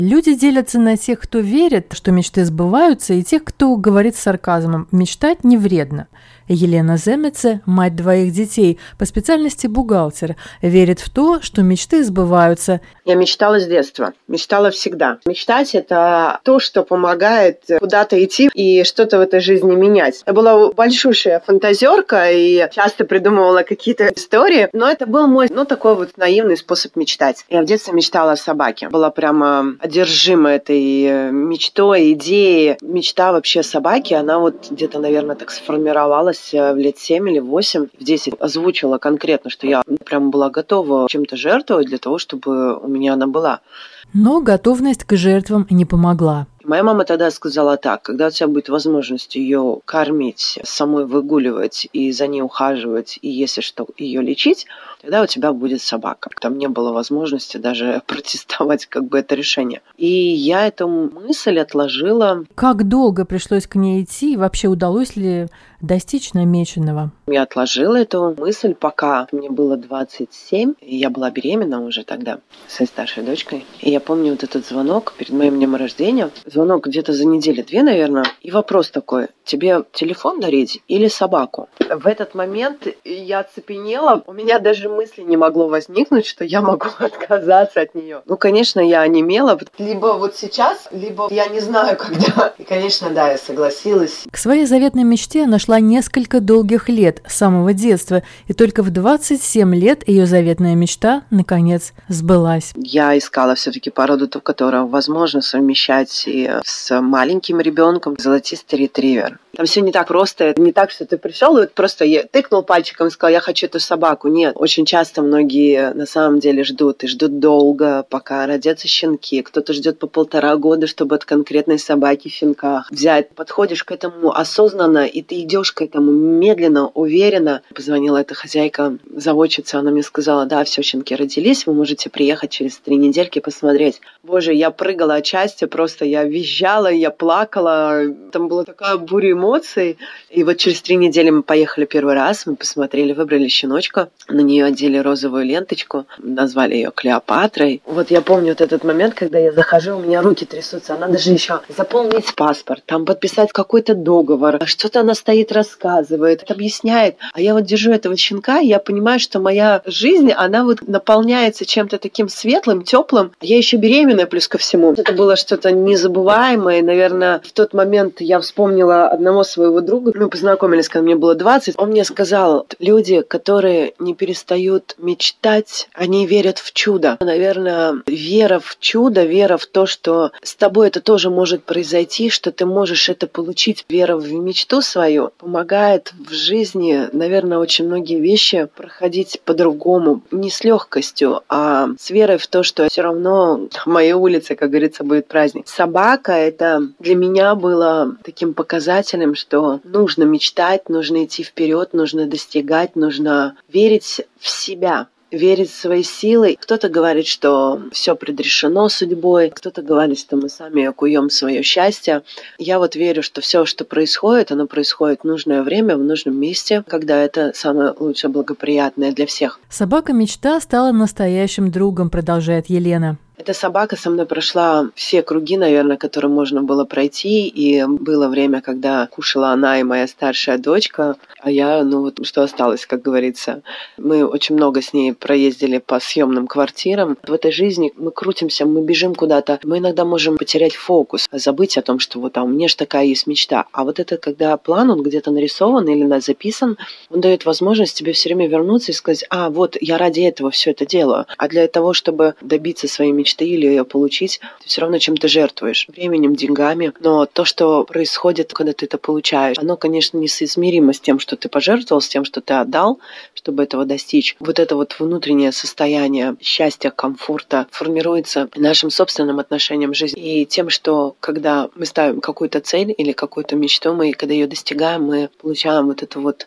Люди делятся на тех, кто верит, что мечты сбываются, и тех, кто говорит с сарказмом: мечтать не вредно. Елена Земеце, мать двоих детей, по специальности бухгалтер, верит в то, что мечты сбываются. Я мечтала с детства, мечтала всегда. Мечтать – это то, что помогает куда-то идти и что-то в этой жизни менять. Я была большущая фантазерка и часто придумывала какие-то истории, но это был мой, такой вот наивный способ мечтать. Я в детстве мечтала о собаке. Была прямо одержима этой мечтой, идеей. Мечта вообще о собаке, она вот где-то, наверное, так сформировалась в лет 7 или 8. В 10 озвучила конкретно, что я прямо была готова чем-то жертвовать для того, чтобы у меня она была. Но готовность к жертвам не помогла. Моя мама тогда сказала так: когда у тебя будет возможность ее кормить, самой выгуливать и за ней ухаживать, и если что, ее лечить, тогда у тебя будет собака. Там не было возможности даже протестовать это решение. И я эту мысль отложила. Как долго пришлось к ней идти, и вообще удалось ли достичь намеченного? Я отложила эту мысль, пока мне было 27, и я была беременна уже тогда своей старшей дочкой. И я помню вот этот звонок перед моим днем рождения. Звонок где-то за неделю-две, наверное. И вопрос такой: тебе телефон дарить или собаку? В этот момент я оцепенела. У меня даже мысли не могло возникнуть, что я могу отказаться от нее. Конечно, я онемела. Либо вот сейчас, либо я не знаю когда. И, конечно, да, я согласилась. К своей заветной мечте она шла несколько долгих лет, с самого детства. И только в 27 лет ее заветная мечта, наконец, сбылась. Я искала все-таки породу, в которой возможно совмещать и с маленьким ребенком золотистый ретривер. Там все не так просто. Это не так, что ты пришел и просто тыкнул пальчиком и сказал: я хочу эту собаку. Нет. Очень часто многие на самом деле ждут. И ждут долго, пока родятся щенки. Кто-то ждет по 1,5 года, чтобы от конкретной собаки щенка взять. Подходишь к этому осознанно, и ты идешь к этому медленно, уверенно. Позвонила эта хозяйка, заводчица, она мне сказала: да, все, щенки родились, вы можете приехать через 3 недельки посмотреть. Боже, я прыгала от счастья, просто я визжала, я плакала. Там была такая буря эмоций. И вот через 3 недели мы поехали первый раз, мы посмотрели, выбрали щеночка, на нее одели розовую ленточку, назвали ее Клеопатрой. Вот я помню вот этот момент, когда я захожу, у меня руки трясутся, она даже еще заполнить паспорт, там подписать какой-то договор, что-то она стоит, рассказывает, объясняет. А я вот держу этого щенка, и я понимаю, что моя жизнь, она вот наполняется чем-то таким светлым, теплым. Я еще беременная, плюс ко всему. Это было что-то незабываемое. Наверное, в тот момент я вспомнила одного своего друга. Мы познакомились, когда мне было 20. Он мне сказал: люди, которые не перестают мечтать, они верят в чудо. Наверное, вера в чудо, вера в то, что с тобой это тоже может произойти, что ты можешь это получить, вера в мечту свою, помогает в жизни, наверное, очень многие вещи проходить по-другому. Не с легкостью, а с верой в то, что все равно на моей улице, как говорится, будет праздник. Собака — это для меня было таким показателем, что нужно мечтать, нужно идти вперед, нужно достигать, нужно верить в себя. Верить в свои силы. Кто-то говорит, что все предрешено судьбой, кто-то говорит, что мы сами куем свое счастье. Я вот верю, что все, что происходит, оно происходит в нужное время, в нужном месте, когда это самое лучшее, благоприятное для всех. Собака-мечта стала настоящим другом, продолжает Елена. Эта собака со мной прошла все круги, наверное, которые можно было пройти. И было время, когда кушала она и моя старшая дочка, а я, что осталось, как говорится. Мы очень много с ней проездили по съемным квартирам. В этой жизни мы крутимся, мы бежим куда-то. Мы иногда можем потерять фокус, забыть о том, что у меня же такая есть мечта. А вот это, когда план, он где-то нарисован или записан, он дает возможность тебе все время вернуться и сказать: вот я ради этого все это делаю. А для того, чтобы добиться своей мечты или ее получить, ты все равно чем-то жертвуешь. Временем, деньгами. Но то, что происходит, когда ты это получаешь, оно, конечно, несоизмеримо с тем, что ты пожертвовал, с тем, что ты отдал, чтобы этого достичь. Вот это внутреннее состояние счастья, комфорта формируется нашим собственным отношением к жизни. И тем, что когда мы ставим какую-то цель или какую-то мечту, мы, когда ее достигаем, мы получаем эту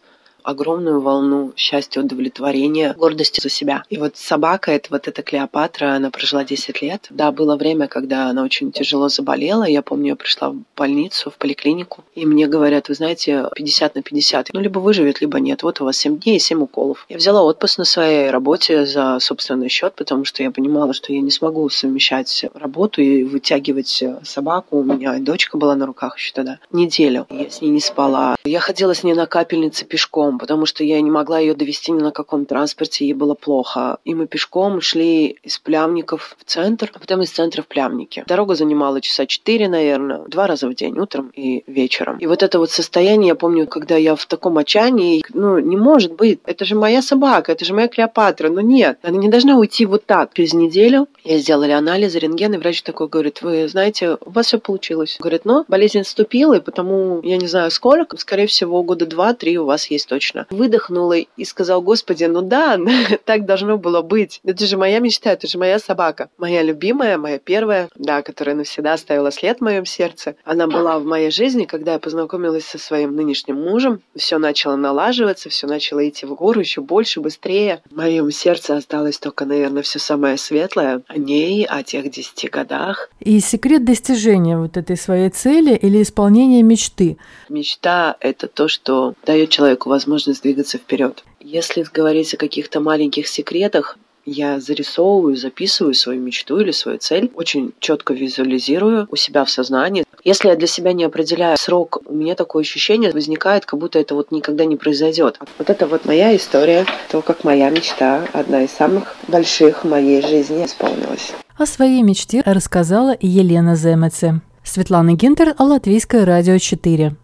огромную волну счастья, удовлетворения, гордости за себя. И вот собака, это вот эта Клеопатра, она прожила 10 лет. Да, было время, когда она очень тяжело заболела. Я помню, я пришла в больницу, в поликлинику, и мне говорят, вы знаете, 50/50. Ну, либо выживет, либо нет. Вот у вас 7 дней и 7 уколов. Я взяла отпуск на своей работе за собственный счет, потому что я понимала, что я не смогу совмещать работу и вытягивать собаку. У меня дочка была на руках еще тогда. Неделю я с ней не спала. Я ходила с ней на капельнице пешком, потому что я не могла ее довести ни на каком транспорте, ей было плохо. И мы пешком шли из Плявников в центр, а потом из центра в Плявники. Дорога занимала часа 4, наверное, 2 раза в день, утром и вечером. И вот это вот состояние, я помню, когда я в таком отчаянии, не может быть, это же моя собака, это же моя Клеопатра, но нет, она не должна уйти вот так. Через неделю я сделали анализы, рентген, и врач такой говорит, вы знаете, у вас все получилось. Говорит, но болезнь отступила, и потому, я не знаю сколько, скорее всего, года 2-3 у вас есть точно. Выдохнула и сказал, Господи, да, так должно было быть. Это же моя мечта, это же моя собака. Моя любимая, моя первая, да, которая навсегда оставила след в моем сердце. Она была в моей жизни, когда я познакомилась со своим нынешним мужем. Все начало налаживаться, все начало идти в гору еще больше, быстрее. В моем сердце осталось только, наверное, все самое светлое о ней, о тех 10 годах. И секрет достижения вот этой своей цели или исполнения мечты? Мечта — это то, что дает человеку возможность двигаться вперед. Если говорить о каких-то маленьких секретах, я зарисовываю, записываю свою мечту или свою цель, очень четко визуализирую у себя в сознании. Если я для себя не определяю срок, у меня такое ощущение возникает, как будто это вот никогда не произойдет. Вот это вот моя история, то, как моя мечта, одна из самых больших в моей жизни, исполнилась. О своей мечте рассказала Елена Земеце. Светлана Гинтер, Латвийское радио 4.